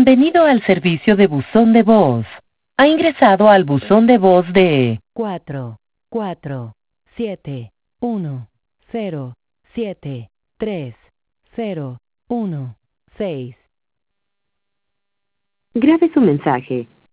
Bienvenido al servicio de buzón de voz. Ha ingresado al buzón de voz de 44710730116. Grabe su mensaje